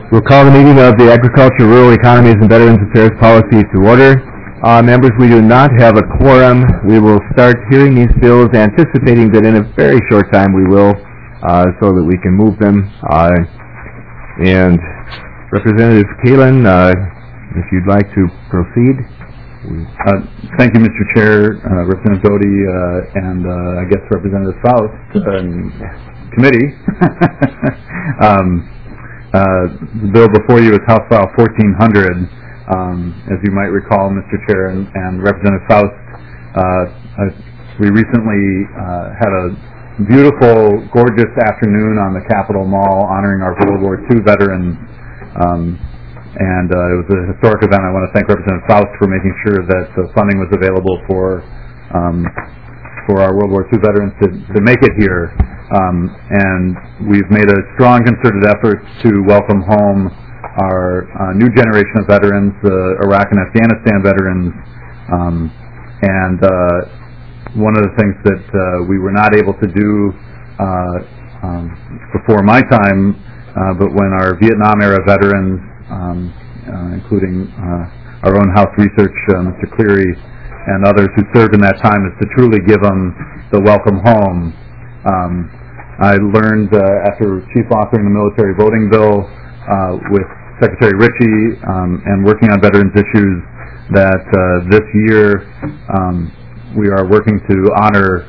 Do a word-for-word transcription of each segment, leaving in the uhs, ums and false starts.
We'll call the meeting of the Agriculture, Rural Economies, and Veterans Affairs Policy to order. Uh, members, we do not have a quorum. We will start hearing these bills, anticipating that in a very short time we will, uh, so that we can move them. Uh, and Representative Kalin, uh, if you'd like to proceed. Uh, thank you, Mister Chair, uh, Representative Doty, uh, and uh, I guess Representative Faust, and committee. um, Uh, the bill before you is House File fourteen hundred. Um, as you might recall, Mister Chair and, and Representative Faust, uh, uh, we recently uh, had a beautiful, gorgeous afternoon on the Capitol Mall honoring our World War Two veterans. Um, and uh, it was a historic event. I want to thank Representative Faust for making sure that the funding was available for um, for our World War Two veterans to, to make it here. Um, and we've made a strong concerted effort to welcome home our uh, new generation of veterans, the Iraq and Afghanistan veterans. Um, and uh, one of the things that uh, we were not able to do uh, um, before my time, uh, but when our Vietnam-era veterans, um, uh, including uh, our own House Research, uh, Mister Cleary, and others who served in that time, is to truly give them the welcome home. Um, I learned uh, after chief authoring the military voting bill uh, with Secretary Ritchie um, and working on veterans issues that uh, this year um, we are working to honor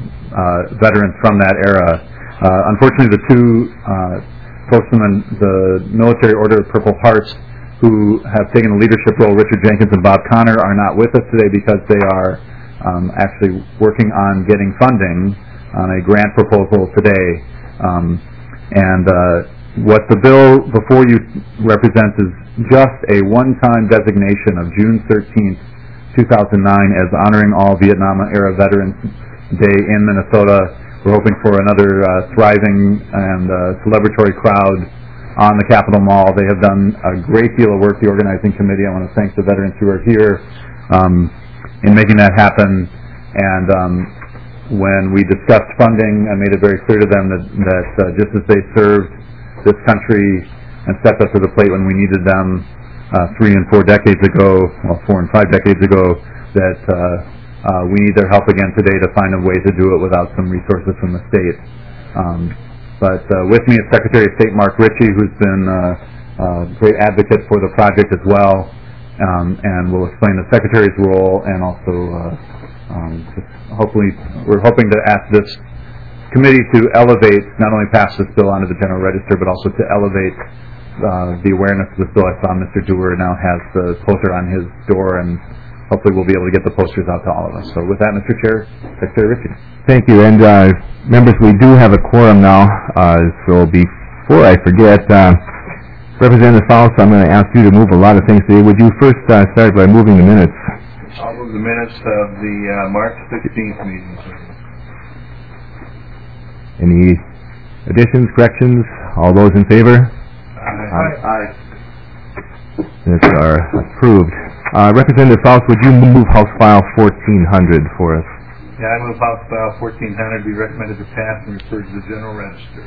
uh, veterans from that era. Uh, unfortunately, the two uh, folks from the Military Order of Purple Heart who have taken a leadership role, Richard Jenkins and Bob Connor, are not with us today because they are um, actually working on getting funding on a grant proposal today. Um, and uh, what the bill before you represents is just a one-time designation of June thirteenth, two thousand nine as honoring all Vietnam-era Veterans Day in Minnesota. We're hoping for another uh, thriving and uh, celebratory crowd on the Capitol Mall. They have done a great deal of work, the organizing committee. I want to thank the veterans who are here um, in making that happen. And um, when we discussed funding, I made it very clear to them that, that uh, just as they served this country and stepped up to the plate when we needed them uh, three and four decades ago, well, four and five decades ago, that uh, uh, we need their help again today to find a way to do it without some resources from the state. Um, but uh, with me is Secretary of State Mark Ritchie, who's been uh, a great advocate for the project as well, um, and will explain the Secretary's role and also uh, um, just hopefully, we're hoping to ask this committee to elevate, not only pass this bill onto the General Register, but also to elevate uh, the awareness of this bill. I saw Mister Dewar now has the poster on his door, and hopefully we'll be able to get the posters out to all of us. So with that, Mister Chair, Secretary Ritchie. Thank you. And uh, members, we do have a quorum now, uh, so before I forget, uh, Representative Faust, I'm going to ask you to move a lot of things today. Would you first uh, start by moving the minutes? I'll move the minutes of the uh, March sixteenth meeting. Any additions, corrections? All those in favor? Aye. Aye. Minutes are approved. Uh, Representative Faust, would you move House File fourteen hundred for us? Yeah, I move House File fourteen hundred be recommended to pass and referred to the General Register.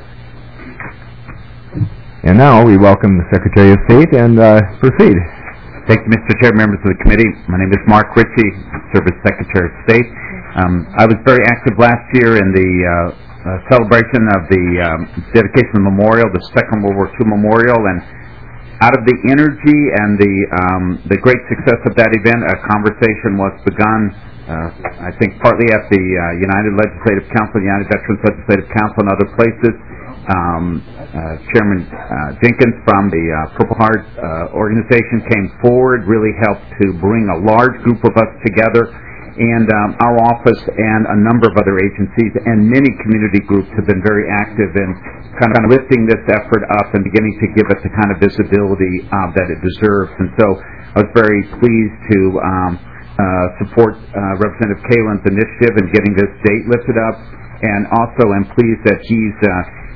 And now we welcome the Secretary of State and uh, proceed. Thank you, Mister Chair, members of the committee. My name is Mark Ritchie, serve as Secretary of State. Um, I was very active last year in the uh, uh, celebration of the um, dedication of the memorial, the Second World War Two Memorial, and out of the energy and the um, the great success of that event, a conversation was begun, uh, I think partly at the uh, United Legislative Council, United Veterans Legislative Council, and other places. Um, uh, Chairman uh, Jenkins from the uh, Purple Heart uh, organization came forward, really helped to bring a large group of us together, and um, our office and a number of other agencies and many community groups have been very active in kind of lifting this effort up and beginning to give it the kind of visibility uh, that it deserves. And so I was very pleased to um, uh, support uh, Representative Kalin's initiative in getting this date lifted up, and also am pleased that he's uh,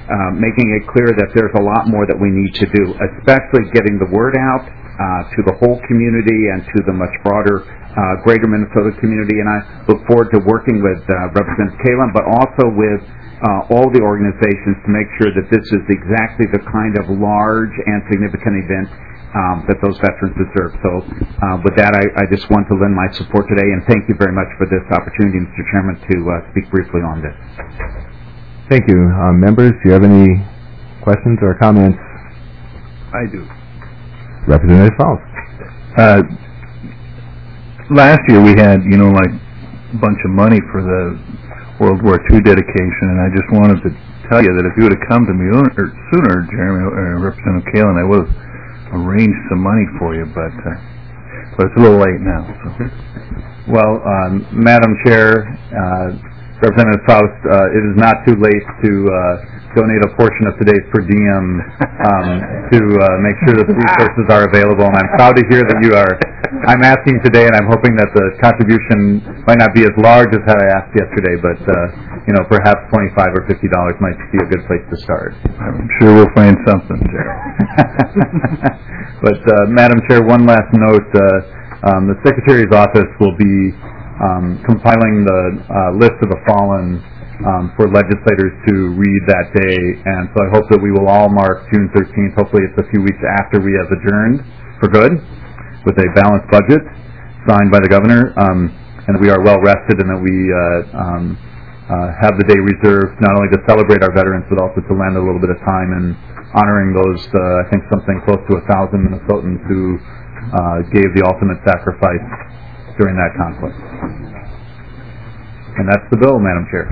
uh, making it clear that there's a lot more that we need to do, especially getting the word out uh, to the whole community and to the much broader uh, greater Minnesota community. And I look forward to working with uh, Representative Kalin, but also with uh, all the organizations to make sure that this is exactly the kind of large and significant event Um, that those veterans deserve. So uh, with that, I, I just want to lend my support today, and thank you very much for this opportunity, Mister Chairman, to uh, speak briefly on this. Thank you. Uh, members, do you have any questions or comments? I do. Representative Faust. Uh, last year we had, you know, like a bunch of money for the World War Two dedication, and I just wanted to tell you that if you would have come to me sooner, Jeremy, uh, Representative Kalin, I would have arrange some money for you, but uh, but it's a little late now. So. Well, um, Madam Chair, uh, Representative Faust, uh, it is not too late to uh, donate a portion of today's per diem um, to uh, make sure that the resources are available. And I'm proud to hear that you are. I'm asking today, and I'm hoping that the contribution might not be as large as I asked yesterday, but uh, you know, perhaps twenty-five or fifty dollars might be a good place to start. I'm sure we'll find something, Jerry. But uh, Madam Chair, one last note: uh, um, the Secretary's office will be um, compiling the uh, list of the fallen um, for legislators to read that day, and so I hope that we will all mark June thirteenth. Hopefully, it's a few weeks after we have adjourned for good, with a balanced budget signed by the governor, um, and we are well rested, and that we uh, um, uh, have the day reserved not only to celebrate our veterans, but also to lend a little bit of time in honoring those, uh, I think, something close to a thousand Minnesotans who uh, gave the ultimate sacrifice during that conflict. And that's the bill, Madam Chair.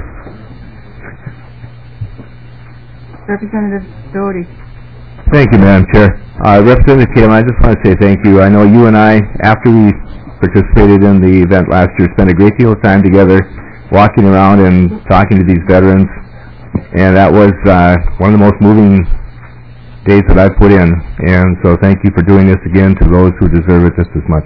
Representative Doty. Thank you, Madam Chair. Uh, Representative Kalin, I just want to say thank you. I know you and I, after we participated in the event last year, spent a great deal of time together walking around and talking to these veterans, and that was uh, one of the most moving days that I've put in. And so thank you for doing this again to those who deserve it just as much.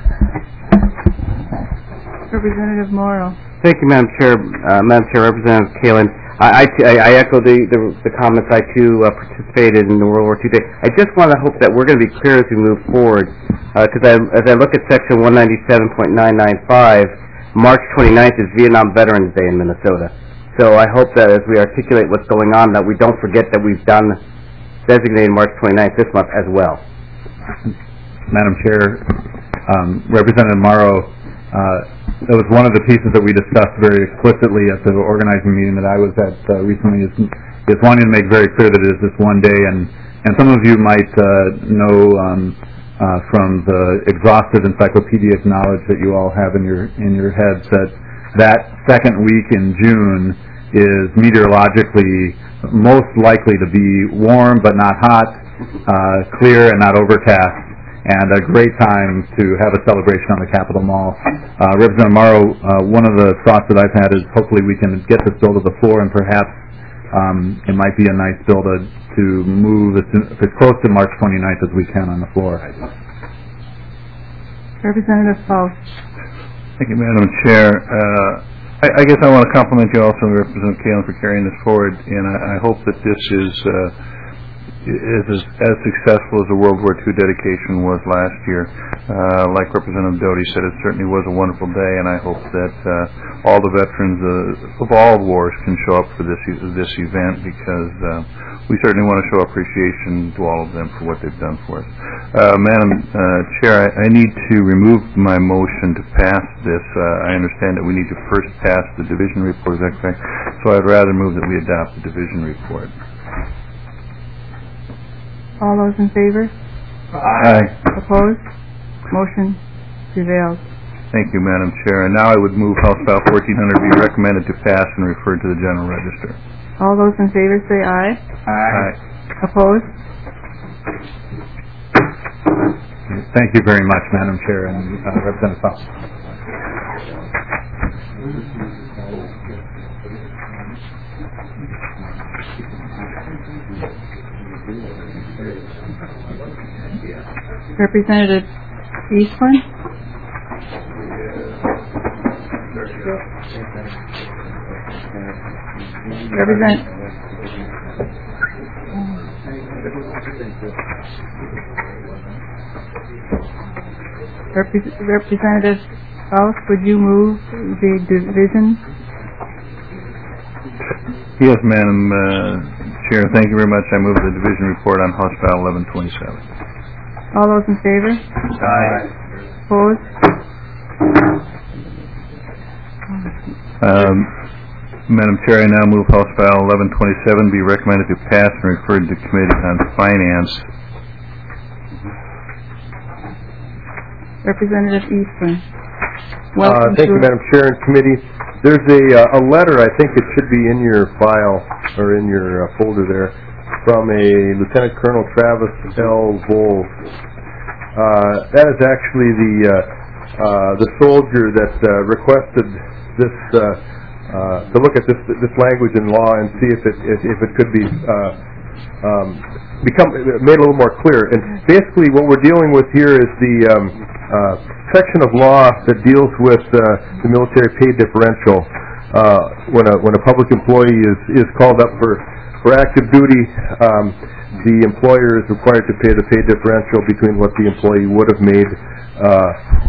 Representative Morrow. Thank you, Madam Chair. Uh, Madam Chair, Representative Kalin. I, I, I echo the, the, the comments. I, too, uh, participated in the World War Two Day. I just want to hope that we're going to be clear as we move forward, because uh, I, as I look at Section one ninety-seven point nine nine five, March twenty-ninth is Vietnam Veterans Day in Minnesota. So I hope that as we articulate what's going on, that we don't forget that we've done designated March twenty-ninth this month as well. Madam Chair, um, Representative Morrow, uh, that was one of the pieces that we discussed very explicitly at the organizing meeting that I was at uh, recently, is, is wanting to make very clear that it is this one day, and, and some of you might uh, know um, uh, from the exhaustive encyclopedic knowledge that you all have in your in your heads that that second week in June is meteorologically most likely to be warm but not hot, uh, clear and not overcast, and a great time to have a celebration on the Capitol Mall. Uh, Representative Morrow, uh, one of the thoughts that I've had is hopefully we can get this bill to the floor, and perhaps um, it might be a nice bill to, to move as, soon, as close to March twenty-ninth as we can on the floor. Representative Faust. Thank you, Madam Chair. Uh, I, I guess I want to compliment you also, Representative Kalin, for carrying this forward, and I, I hope that this is uh, is as, as successful as the World War Two dedication was last year. Uh, like Representative Doty said, it certainly was a wonderful day, and I hope that uh, all the veterans uh, of all wars can show up for this this event, because uh, we certainly want to show appreciation to all of them for what they've done for us. Uh, Madam uh, Chair, I, I need to remove my motion to pass this. Uh, I understand that we need to first pass the division report, is that correct? So I'd rather move that we adopt the division report. All those in favor? Aye. Opposed? Motion prevails. Thank you, Madam Chair. And now I would move House File fourteen hundred be recommended to pass and referred to the General Register. All those in favor say aye. Aye. Opposed? Thank you very much, Madam Chair, and uh, Representative Faust. Representative Eastland? Represent Repres- Representative Faust, would you move the division? Yes, Madam uh, Chair, thank you very much. I move the division report on House File eleven twenty-seven. All those in favor? Aye. Opposed? Um, Madam Chair, I now move House File eleven twenty-seven be recommended to pass and referred to Committee on Finance. Representative Eastman. Uh, Welcome thank to you, Madam Chair and Committee. There's a, uh, a letter, I think it should be in your file, or in your uh, folder there, from a Lieutenant Colonel Travis L. Voles. Uh, that is actually the, uh, uh, the soldier that uh, requested this, uh, uh, to look at this, this language in law and see if it, if, if it could be uh, um, become made a little more clear. And basically what we're dealing with here is the um, uh, section of law that deals with uh, the military pay differential uh, when a when a public employee is is called up for for active duty. Um, the employer is required to pay the pay differential between what the employee would have made. Uh,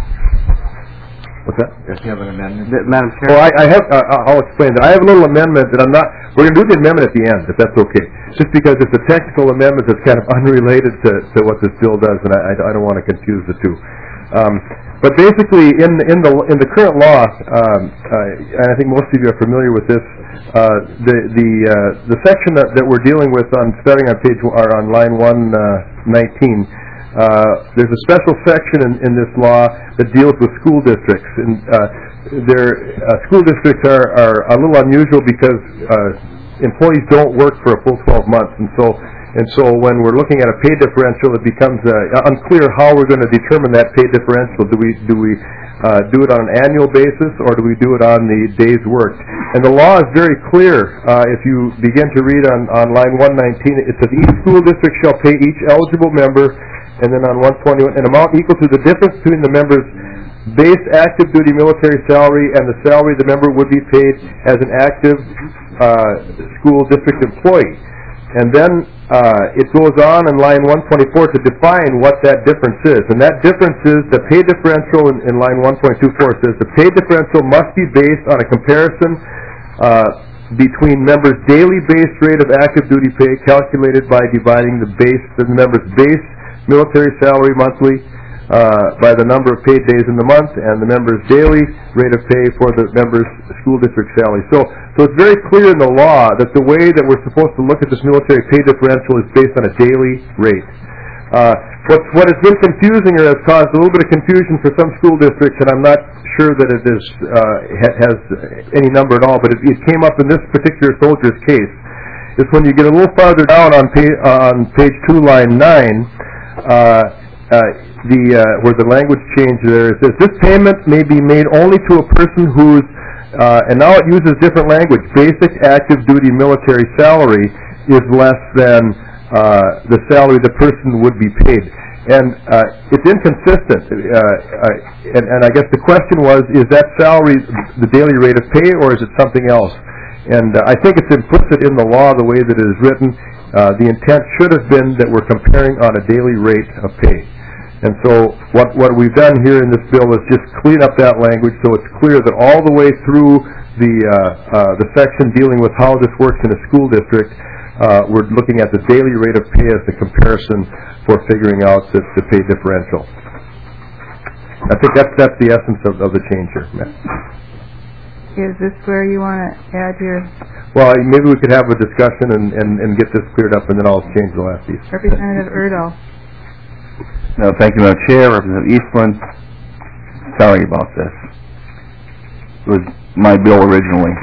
what's that? Does he have an amendment? Madam Chair? Well, I, I have. Uh, I'll explain that. I have a little amendment that I'm not. We're going to do the amendment at the end, if that's okay. Just because it's a technical amendment that's kind of unrelated to, to what this bill does, and I, I don't want to confuse the two. Um, but basically, in in the in the current law, um, uh, and I think most of you are familiar with this, uh, the the uh, the section that, that we're dealing with on starting on page or on line one nineteen. Uh, there's a special section in, in this law that deals with school districts, and uh, their uh, school districts are, are a little unusual because uh, employees don't work for a full twelve months, and so and so when we're looking at a pay differential, it becomes uh, unclear how we're going to determine that pay differential. Do we do we uh, do it on an annual basis, or do we do it on the days worked? And the law is very clear. Uh, if you begin to read on, on line one nineteen, it says each school district shall pay each eligible member. And then on one twenty-one, an amount equal to the difference between the member's base active duty military salary and the salary the member would be paid as an active uh, school district employee. And then uh, it goes on in line one twenty-four to define what that difference is. And that difference is the pay differential in, in line one point two four says the pay differential must be based on a comparison uh, between members' daily base rate of active duty pay calculated by dividing the base the member's base military salary monthly uh, by the number of paid days in the month, and the member's daily rate of pay for the member's school district salary. So, so it's very clear in the law that the way that we're supposed to look at this military pay differential is based on a daily rate. Uh, what, what has been confusing or has caused a little bit of confusion for some school districts, and I'm not sure that it is uh, ha- has any number at all, but it, it came up in this particular soldier's case, is when you get a little farther down on, pay, uh, on page two, line nine, Uh, uh, the uh, where the language change there, it says this payment may be made only to a person whose uh, and now it uses different language. Basic active duty military salary is less than uh, the salary the person would be paid, and uh, it's inconsistent. Uh, uh, and, and I guess the question was: is that salary the daily rate of pay, or is it something else? And uh, I think it's implicit in the law the way that it is written. Uh, the intent should have been that we're comparing on a daily rate of pay. And so what, what we've done here in this bill is just clean up that language so it's clear that all the way through the, uh, uh, the section dealing with how this works in a school district, uh, we're looking at the daily rate of pay as the comparison for figuring out the, the pay differential. I think that's, that's the essence of, of the change here, Matt. Is this where you want to add your... Well, maybe we could have a discussion and, and, and get this cleared up, and then I'll change the last piece. Representative Erdahl. No, thank you, Madam Chair. Representative Eastland. Sorry about this. It was my bill originally.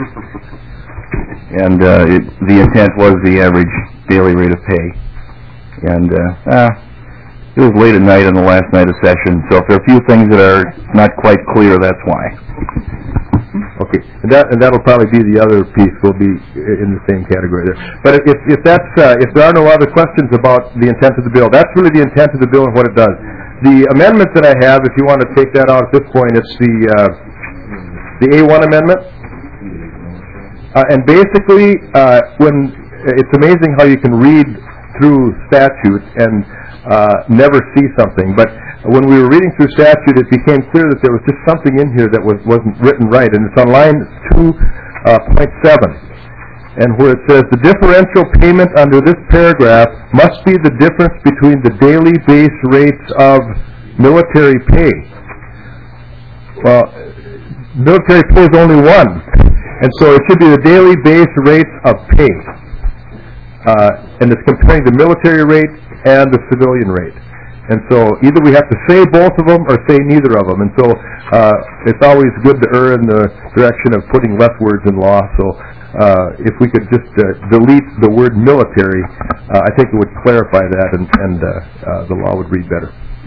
And uh, it, the intent was the average daily rate of pay. And uh, uh, it was late at night on the last night of session, so if there are a few things that are not quite clear, that's why. Okay, and that and that'll probably be the other piece. Will be in the same category there. But if if that's uh, if there are no other questions about the intent of the bill, that's really the intent of the bill and what it does. The amendment that I have, if you want to take that out at this point, it's the uh, the A one amendment, uh, and basically, uh, when it's amazing how you can read through statute and uh, never see something. But when we were reading through statute, it became clear that there was just something in here that was, wasn't written right. And it's on line two point seven. And where it says, the differential payment under this paragraph must be the difference between the daily base rates of military pay. Well, military pay is only one. And so it should be the daily base rates of pay. Uh, and it's comparing the military rate and the civilian rate. And so either we have to say both of them or say neither of them. And so uh, it's always good to err in the direction of putting less words in law. So uh, if we could just uh, delete the word military, uh, I think it would clarify that, and, and uh, uh, the law would read better.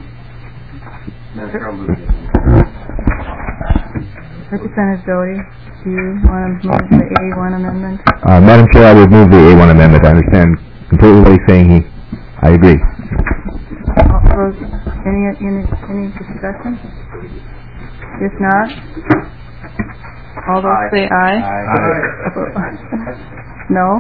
Representative Doty, do you want to move the A one amendment? Uh, Madam Chair, I would move the A one amendment. I understand completely what he's saying. He, I agree. All those, any, any, any discussion? If not, all those Aye. say aye. Aye. No?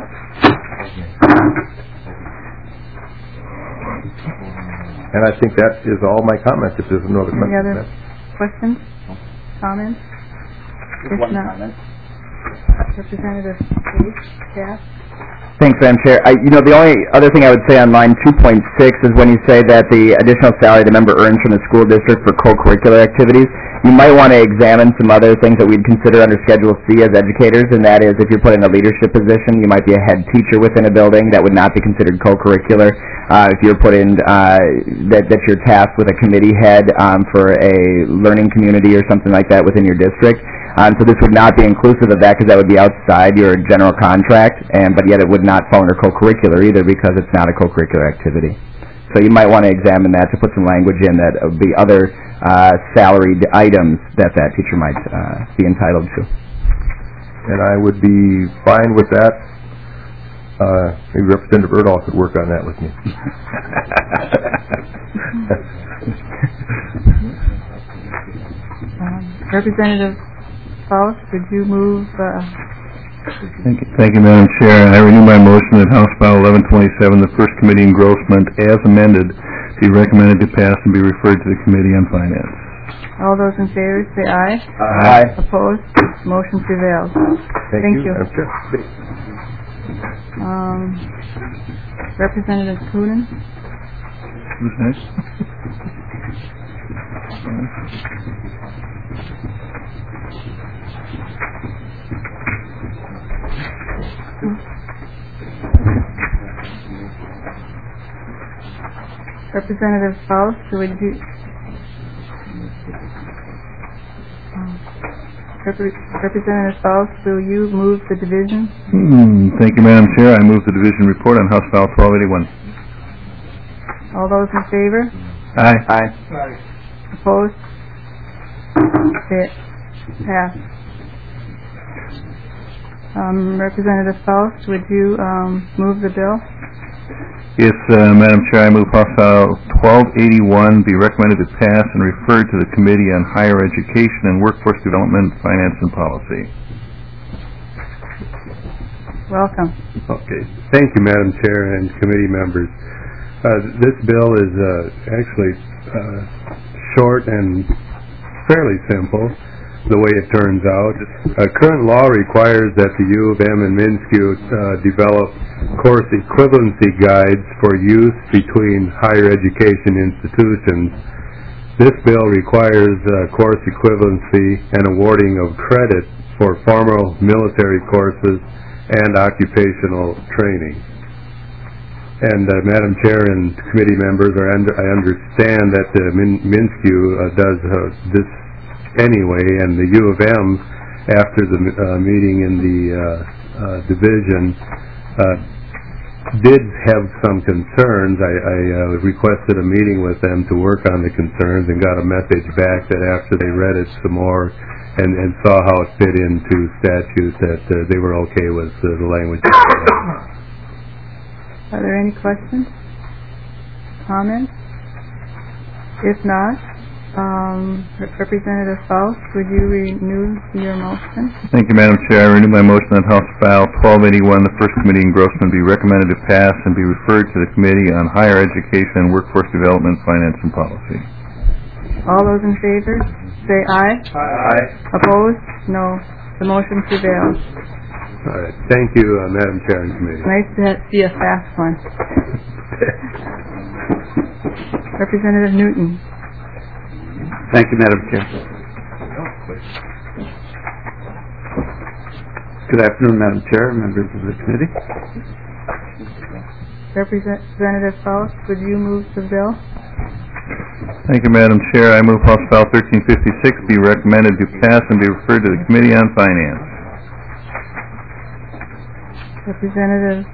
And I think that is all my comments, if there's no other Any questions. other questions, comments? If One not, comment. Representative Page, staff? Thanks, Madam Chair. I, you know, the only other thing I would say on line two point six is when you say that the additional salary the member earns from the school district for co-curricular activities, you might want to examine some other things that we'd consider under Schedule C as educators, and that is if you're put in a leadership position, you might be a head teacher within a building. That would not be considered co-curricular. Uh, if you're put in, uh, that, that you're tasked with a committee head um, for a learning community or something like that within your district. Um, so this would not be inclusive of that because that would be outside your general contract, and but yet it would not fall under co-curricular either because it's not a co-curricular activity. So you might want to examine that to put some language in that would be other uh, salaried items that that teacher might uh, be entitled to. And I would be fine with that. Uh, maybe Representative Erdahl could work on that with me. Um, Representative Faust, would you move, uh, Thank you, thank you, Madam Chair. I renew my motion that House File eleven twenty-seven, the first committee engrossment as amended, be recommended to pass and be referred to the Committee on Finance. all those in favor say aye. Aye. Opposed? Motion prevails. Thank, Thank you. you. Madam Chair. Um, Representative Coonan? Who's next? Representative Faust, would you... um, Repre- Representative Faust, will you move the division? Hmm, thank you, Madam Chair. I move the division report on House File twelve eighty-one. All those in favor? Aye. Aye. Opposed? It passed. Um, Representative Faust, would you um, move the bill? Yes, uh, Madam Chair, I move House File twelve eighty-one be recommended to pass and referred to the Committee on Higher Education and Workforce Development, Finance and Policy. Welcome. Okay. Thank you, Madam Chair and committee members. Uh, this bill is uh, actually uh, short and fairly simple, the way it turns out. Uh, current law requires that the U of M and Minsky uh, develop course equivalency guides for use between higher education institutions. This bill requires uh, course equivalency and awarding of credit for formal military courses and occupational training. And uh, Madam Chair and committee members, are under, I understand that the Min- Minsky uh, does uh, this anyway, and the U of M, after the uh, meeting in the uh, uh, division, uh, did have some concerns. I, I uh, requested a meeting with them to work on the concerns and got a message back that after they read it some more and, and saw how it fit into statute, that uh, they were okay with uh, the language. Are there any questions? Comments? If not, um, Representative Faust, would you renew your motion? Thank you, Madam Chair. I renew my motion on House File twelve eighty-one, the first committee engrossment be recommended to pass and be referred to the Committee on Higher Education and Workforce Development, Finance, and Policy. All those in favor, say aye. Aye. Opposed? No. The motion prevails. All right. Thank you, uh, Madam Chair and Committee. Nice to ha- see a fast one. Representative Newton. Thank you, Madam Chair. Good afternoon, Madam Chair, members of the committee. Representative Faust, would you move the bill? Thank you, Madam Chair. I move House File thirteen fifty-six be recommended to pass and be referred to the Committee on Finance. Representative,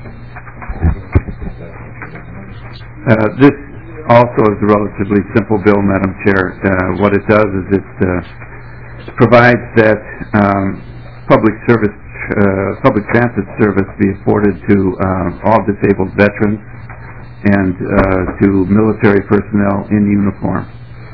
Uh, this also is a relatively simple bill, Madam Chair. Uh, what it does is it uh, provides that um, public service, uh, public transit service be afforded to uh, all disabled veterans and uh, to military personnel in uniform.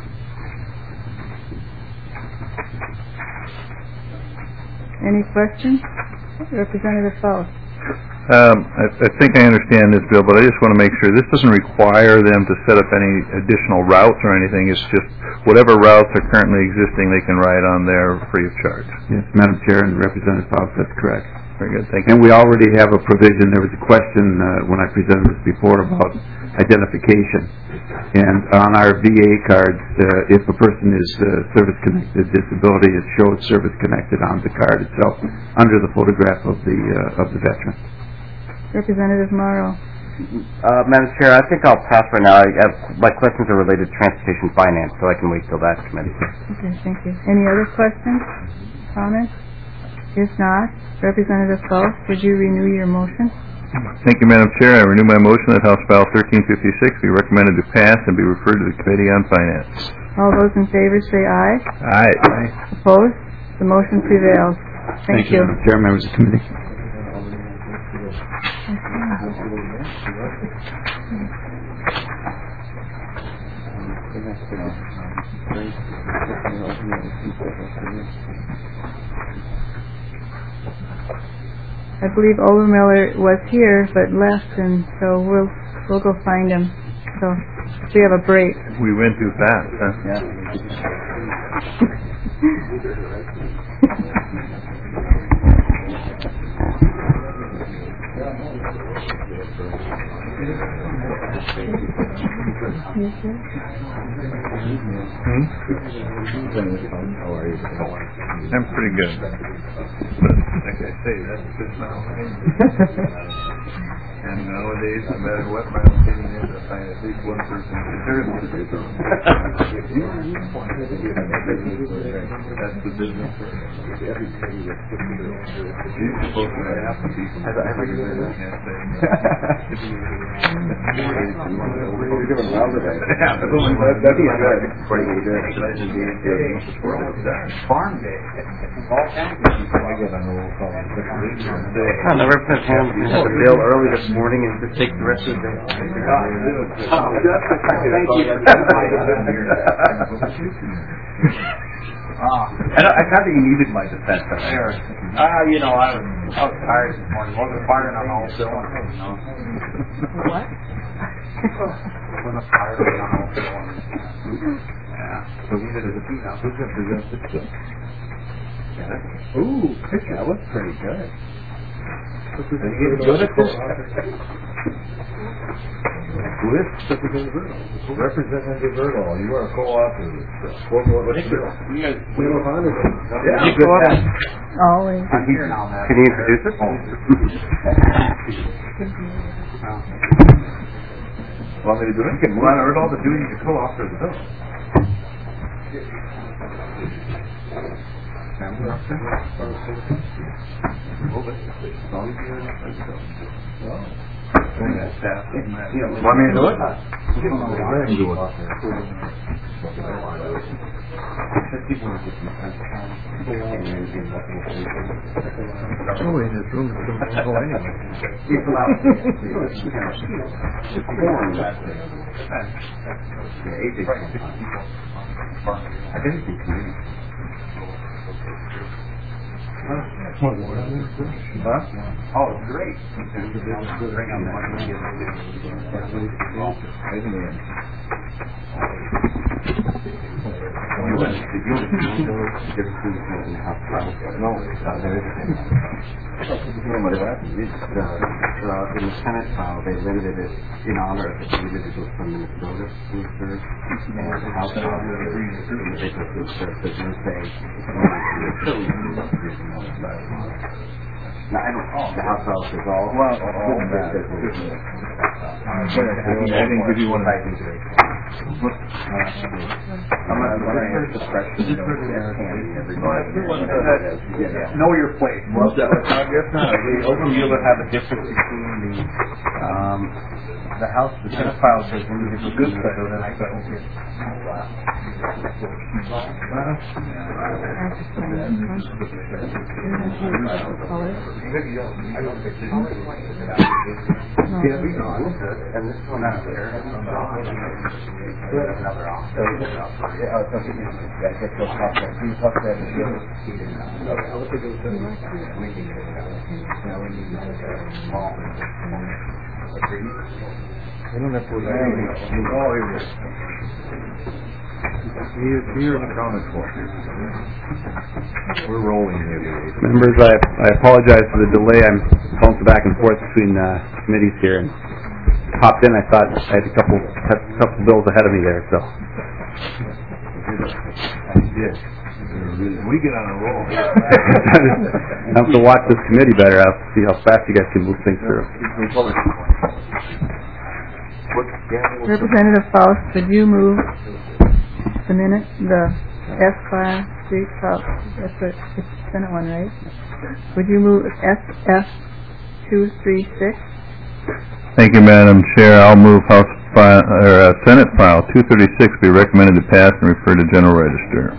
any questions? Representative Faust. Um, I, I think I understand this bill, but I just want to make sure this doesn't require them to set up any additional routes or anything. It's just whatever routes are currently existing, they can ride on there free of charge. Yes, Madam Chair and Representative Faust, that's correct. Very good, thank you. And we already have a provision. There was a question uh, when I presented this before about identification. And on our V A cards, uh, if a person is uh, service-connected disability, it shows service-connected on the card itself under the photograph of the uh, of the veteran. Representative Morrow. Uh, Madam Chair, I think I'll pass right now. I have, my questions are related to transportation finance, so I can wait till that committee. Okay, thank you. Any other questions, comments? If not, Representative Faust, would you renew your motion? Thank you, Madam Chair. I renew my motion that House File thirteen fifty-six be recommended to pass and be referred to the Committee on Finance. All those in favor say aye. Aye. Opposed? The motion prevails. Thank, Thank you, Madam Chair, members of the committee. I believe Obermiller was here but left, and so we'll we'll go find him. So we have a break. We went too fast, huh? Hmm? I'm pretty good. But like I say, that's just now. And nowadays, no matter what my opinion is, I find at least one person who deserves to be thrown. That's the business. You're supposed to have to be. I can't say. We're giving round today. Yeah, that's only one. That's good. Farm day. All kinds of people. I get on the roll call. Oh, the representative had the bill early this morning and just take the rest of the day. Thank you. I, I thought that you needed my defense. Ah, you know, I was, I was tired this morning. Wasn't firing on all cylinders, you know. What? Wasn't firing on all cylinders. Yeah. So we did it as a team now. Who's going to present this bill? Ooh, that was pretty good. Good at this? With Representative Verdal. Representative Verdal, you are a co-author of this. What, what, what's the bill? You guys, We have a hundred. Yeah, Yeah. good catch. Always. I'm here now, man. Can you introduce it? Want me to do it? Can we learn all the duties of co-author of the bill? Want me to do it? Oh, in this room, it's going to go anyway. I think it's community. Huh? Oh, great. Bring on In the Senate file, they limited it in honor of the individuals from Minnesota who served, and the House file, individuals who served, but you say, no, I don't, the House file says all. Well, all of that. I didn't give you one. I'm not going to answer the question. Know your place. Well, I guess not. The open deal would have a difference between the, um, the House, the Senate file says individual good so then I thought, okay. And this one out there. Another office. Here in the comments for. We're rolling here. Members, I, I apologize for the delay. I'm bouncing back and forth between uh, committees here, and popped in. I thought I had a couple had a couple bills ahead of me there, so. We get on a roll. I have to watch this committee better. I have to see how fast you guys can move things through. Representative Faust, would you move the minute, the S class street file, that's the it's the Senate one, right? Would you move S F two three six? Thank you, Madam Chair. I'll move House file, or uh, Senate File two thirty-six be recommended to pass and refer to General Register.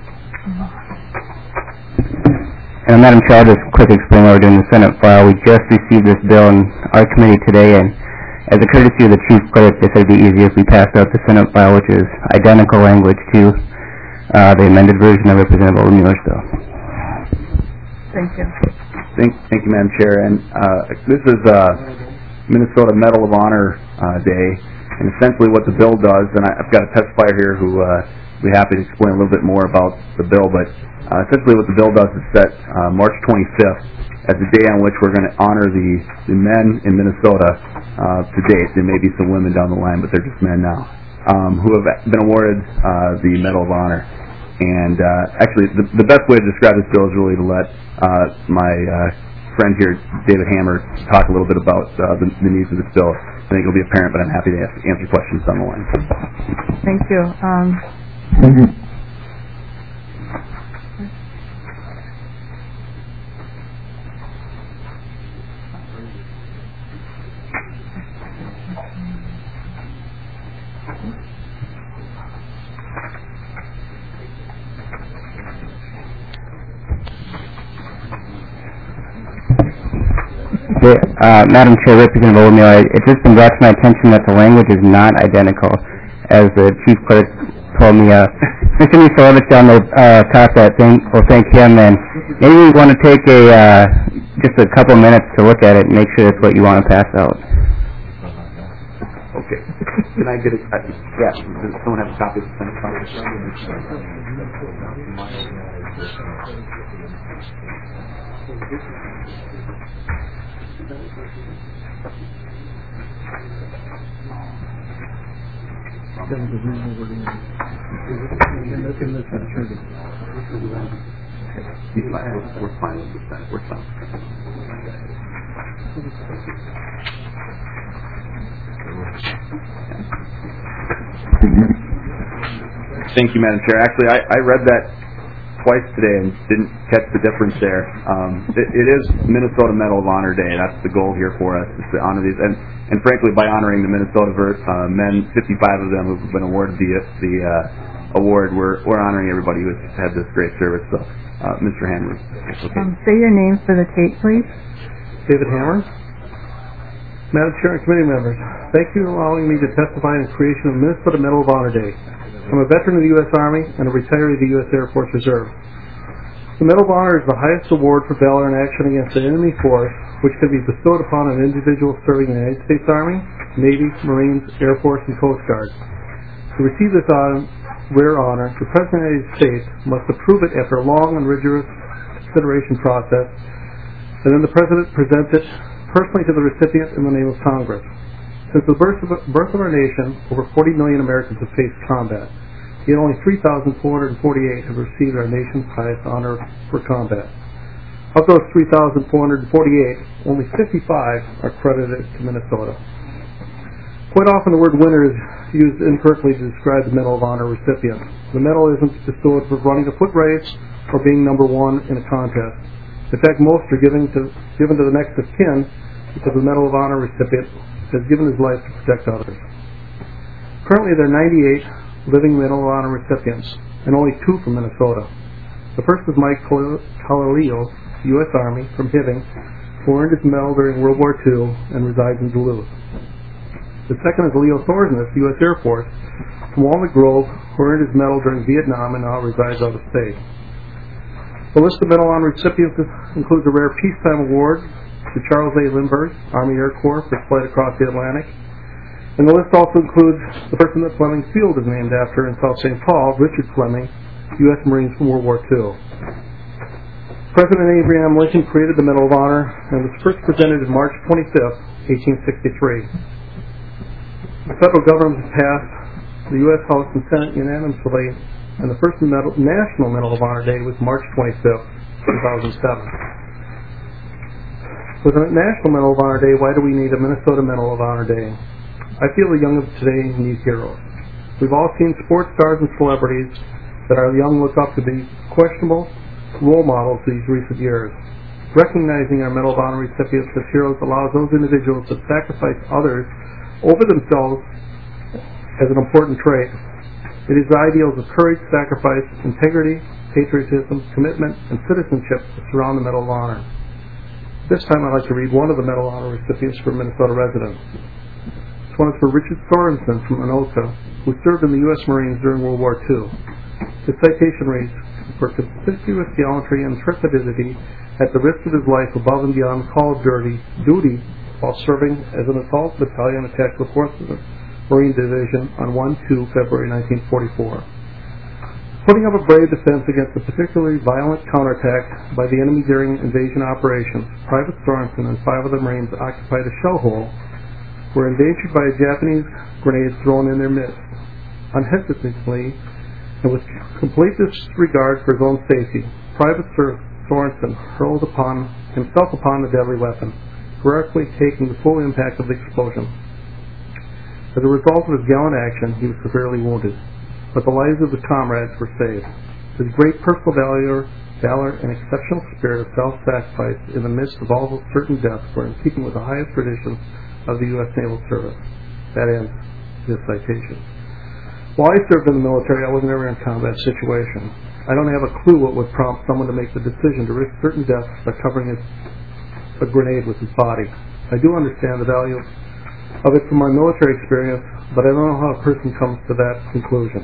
And Madam Chair, I'll just quickly explain what we're doing in the Senate file. We just received this bill in our committee today, and as a courtesy of the Chief Clerk, they said it'd be easier if we passed out the Senate file, which is identical language to uh, the amended version of Representative Overmueller's bill. Thank you. Thank, thank you, Madam Chair. And uh, this is uh, Minnesota Medal of Honor uh, Day, and essentially what the bill does, and I, I've got a testifier here who uh, will be happy to explain a little bit more about the bill, but uh, essentially what the bill does is set uh, March twenty-fifth as the day on which we're going to honor the, the men in Minnesota uh, to date. There may be some women down the line, but they're just men now, um, who have been awarded uh, the Medal of Honor. And uh, actually, the, the best way to describe this bill is really to let uh, my uh, friend here, David Hammer, talk a little bit about uh, the, the needs of this bill. I think it'll be apparent, but I'm happy to ask, answer questions down the line. Thank you. Um, Okay, uh, Madam Chair, Representative Overmueller, it's just been brought to my attention that the language is not identical. As the Chief Clerk told me, uh, Mister Misalevich down the uh, top that thank, will thank him, and maybe we want to take a uh, just a couple minutes to look at it and make sure it's what you want to pass out. Okay. Can I get a, uh, yeah, does someone have a copy of the Senate file? We're fine with that. We're fine. Thank you, Madam Chair. Actually, I, I read that twice today and didn't catch the difference there. Um, it, it is Minnesota Medal of Honor Day. That's the goal here for us, is to honor these. And, and frankly, by honoring the Minnesota uh, men, fifty-five of them who've been awarded the the uh, award, we're we're honoring everybody who's had this great service. So, uh, Mister Hammer. Okay. um, say your name for the tape, please. David Hammer. Madam Chair and committee members, thank you for allowing me to testify in the creation of Minnesota Medal of Honor Day. I'm a veteran of the U S Army and a retiree of the U S Air Force Reserve. The Medal of Honor is the highest award for valor in action against an enemy force, which can be bestowed upon an individual serving in the United States Army, Navy, Marines, Air Force, and Coast Guard. To receive this honor, rare honor, the President of the United States must approve it after a long and rigorous consideration process, and then the President presents it personally to the recipient in the name of Congress. Since the birth of, birth of our nation, over forty million Americans have faced combat. Yet only three thousand four hundred forty-eight have received our nation's highest honor for combat. Of those three thousand four hundred forty-eight, only fifty-five are credited to Minnesota. Quite often the word winner is used incorrectly to describe the Medal of Honor recipient. The medal isn't bestowed for running a foot race or being number one in a contest. In fact, most are given to, given to the next of kin because the Medal of Honor recipient has given his life to protect others. Currently there are ninety-eight living Medal of Honor recipients, and only two from Minnesota. The first is Mike Calalio, U S Army, from Hibbing, who earned his medal during World War Two and resides in Duluth. The second is Leo Thorsness, U S Air Force, from Walnut Grove, who earned his medal during Vietnam and now resides out of state. The list of Medal of Honor recipients includes a rare peacetime award to Charles A. Lindbergh, Army Air Corps, for his flight across the Atlantic. And the list also includes the person that Fleming Field is named after in South Saint Paul, Richard Fleming, U S Marine from World War Two. President Abraham Lincoln created the Medal of Honor and was first presented on March twenty-fifth, eighteen sixty-three. The federal government passed the U S House and Senate unanimously, and the first medal, National Medal of Honor Day was March twenty-fifth, two thousand seven. With a National Medal of Honor Day, why do we need a Minnesota Medal of Honor Day? I feel the young of today need heroes. We've all seen sports stars and celebrities that our young look up to be questionable role models these recent years. Recognizing our Medal of Honor recipients as heroes allows those individuals to sacrifice others over themselves as an important trait. It is the ideals of courage, sacrifice, integrity, patriotism, commitment, and citizenship that surround the Medal of Honor. This time I'd like to read one of the Medal of Honor recipients for Minnesota residents. This one is for Richard Sorensen from Anoka, who served in the U S Marines during World War Two. His citation reads, "For conspicuous gallantry and intrepidity at the risk of his life above and beyond the call of duty, duty while serving as an assault battalion attacked the fourth Marine Division on the first of February nineteen forty-four. Putting up a brave defense against a particularly violent counterattack by the enemy during invasion operations, Private Sorensen and five other Marines occupied a shell hole, were endangered by a Japanese grenade thrown in their midst. Unhesitatingly, and with complete disregard for his own safety, Private Sorensen hurled upon himself upon the deadly weapon, directly taking the full impact of the explosion. As a result of his gallant action, he was severely wounded, but the lives of his comrades were saved. His great personal valor, valor and exceptional spirit of self-sacrifice in the midst of all those certain deaths were in keeping with the highest traditions of the U S Naval Service." That ends this citation. While I served in the military, I was never in a combat situation. I don't have a clue what would prompt someone to make the decision to risk certain deaths by covering his, a grenade with his body. I do understand the value of it from my military experience, but I don't know how a person comes to that conclusion.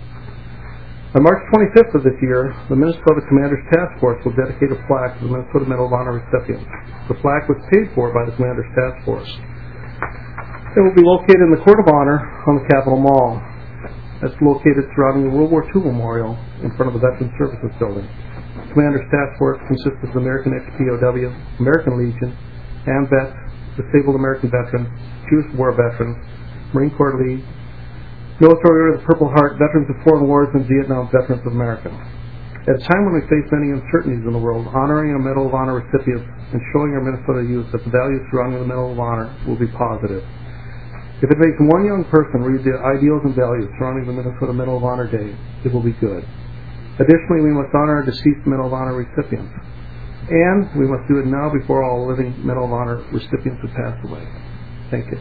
On March twenty-fifth of this year, the Minnesota Commander's Task Force will dedicate a plaque to the Minnesota Medal of Honor recipients. The plaque was paid for by the Commander's Task Force. It will be located in the Court of Honor on the Capitol Mall. That's located surrounding the World War Two Memorial in front of the Veterans Services Building. The Commander's Task Force consists of the American ex P O W, American Legion, AMVETS, Disabled American Veterans, Jewish War Veterans, Marine Corps League, Military Order of the Purple Heart, Veterans of Foreign Wars, and Vietnam Veterans of America. At a time when we face many uncertainties in the world, honoring a Medal of Honor recipient and showing our Minnesota youth that the values surrounding the Medal of Honor will be positive. If it makes one young person read the ideals and values surrounding the Minnesota Medal of Honor Day, it will be good. Additionally, we must honor our deceased Medal of Honor recipients. And we must do it now before all living Medal of Honor recipients have passed away. Thank you.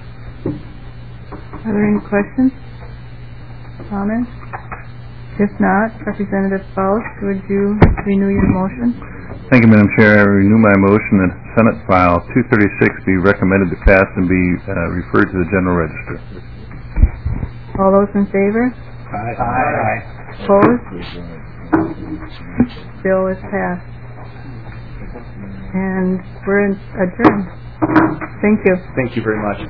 Are there any questions? Comments? If not, Representative Faust, would you renew your motion? Thank you, Madam Chair. I renew my motion that Senate File two thirty-six be recommended to pass and be uh, referred to the General Register. All those in favor? Aye. Aye. Opposed? Bill is passed. And we're in- adjourned. Thank you. Thank you very much.